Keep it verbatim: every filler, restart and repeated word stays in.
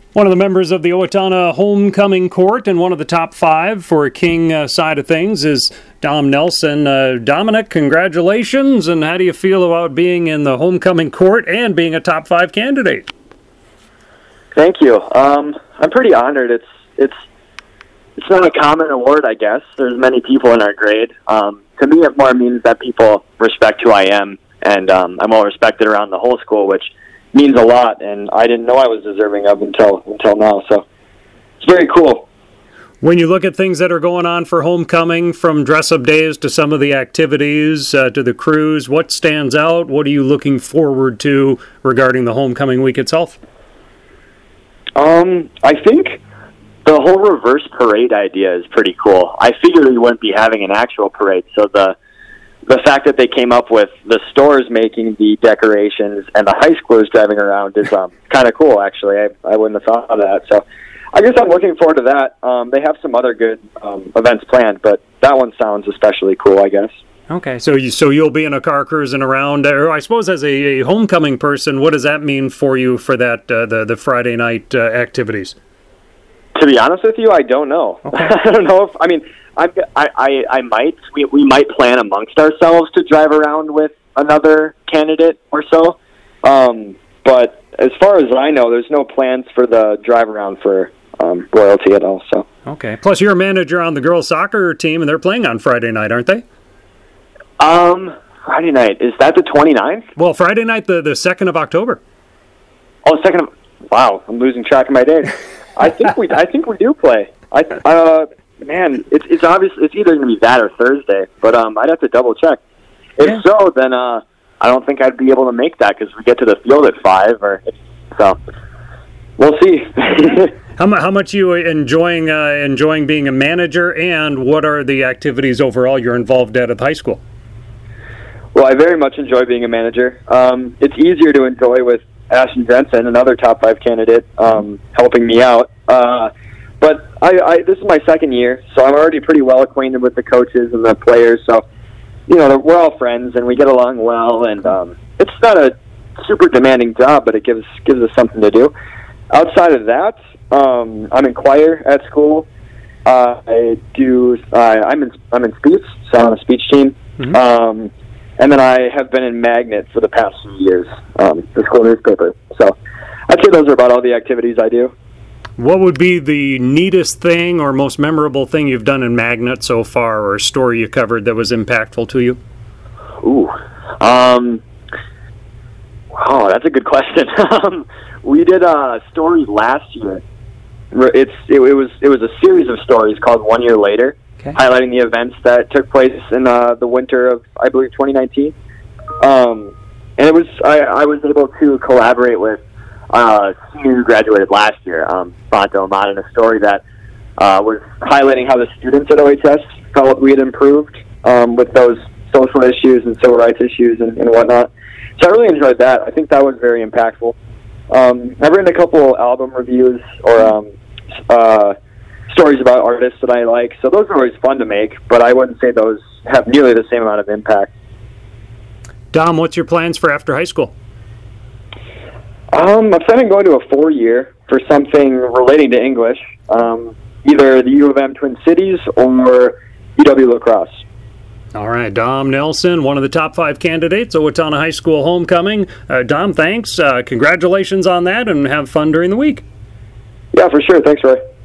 One of the members of the Owatonna homecoming court and one of the top five for a King uh, side of things is Dom Nelson. Uh, Dominic, congratulations, and how do you feel about being in the homecoming court and being a top five candidate? Thank you. Um, I'm pretty honored. It's it's it's not a common award, I guess. There's many people in our grade. Um, to me, it more means that people respect who I am, and um, I'm well respected around the whole school, which means a lot, and I didn't know I was deserving of until until now. So it's very cool. When you look at things that are going on for homecoming, from dress-up days to some of the activities uh, to the crews, what stands out? What are you looking forward to regarding the homecoming week itself? Um, I think the whole reverse parade idea is pretty cool. I figured we wouldn't be having an actual parade, so the the fact that they came up with the stores making the decorations and the high schoolers driving around is um, kind of cool, actually. I, I wouldn't have thought of that. So I guess I'm looking forward to that. Um, they have some other good um, events planned, but that one sounds especially cool, I guess. Okay, so you, so you'll be in a car cruising around. Or I suppose as a, a homecoming person, what does that mean for you for that uh, the, the Friday night uh, activities? To be honest with you, I don't know. Okay. I don't know if, I mean, I, I, I might. We, we might plan amongst ourselves to drive around with another candidate or so. Um, but as far as I know, there's no plans for the drive around for um, royalty at all. So okay. Plus, you're a manager on the girls' soccer team, and they're playing on Friday night, aren't they? Um, Friday night. Is that the twenty-ninth? Well, Friday night, the, the second of October. Oh, second of... Wow, I'm losing track of my days. I think we I think we do play. I uh man, it's it's obvious it's either going to be that or Thursday, but um I'd have to double check. If yeah. so, then uh I don't think I'd be able to make that because we get to the field at five, or so. We'll see. how much how much you enjoying uh, enjoying being a manager, and what are the activities overall you're involved at at the high school? Well, I very much enjoy being a manager. Um, it's easier to enjoy with Ashton Jensen, another top five candidate, um, helping me out. Uh, but I, I, this is my second year, so I'm already pretty well acquainted with the coaches and the players. So, you know, we're all friends and we get along well. And um, it's not a super demanding job, but it gives gives us something to do. Outside of that, um, I'm in choir at school. Uh, I do. Uh, I'm in. I'm in speech, so I'm on a speech team. Mm-hmm. Um, And then I have been in Magnet for the past few years, um, the school newspaper. So I'd say those are about all the activities I do. What would be the neatest thing or most memorable thing you've done in Magnet so far, or a story you covered that was impactful to you? Ooh. Um, oh, that's a good question. We did a story last year. It's it, it was it was a series of stories called One Year Later. Okay. Highlighting the events that took place in uh, the winter of, I believe, twenty nineteen. Um, and it was I, I was able to collaborate with uh, a senior who graduated last year, um, Fonto Ahmad, in a story that uh, was highlighting how the students at O H S felt we had improved um, with those social issues and civil rights issues and, and whatnot. So I really enjoyed that. I think that was very impactful. Um, I've written a couple album reviews or um, uh, stories about artists that I like, so those are always fun to make, but I wouldn't say those have nearly the same amount of impact. Dom, what's your plans for after high school? Um, I'm planning on going to a four-year for something relating to English, um, either the U of M Twin Cities or U W La Crosse. All right, Dom Nelson, one of the top five candidates, Owatonna High School homecoming. Uh, Dom, thanks. Uh, congratulations on that, and have fun during the week. Yeah, for sure. Thanks, Roy.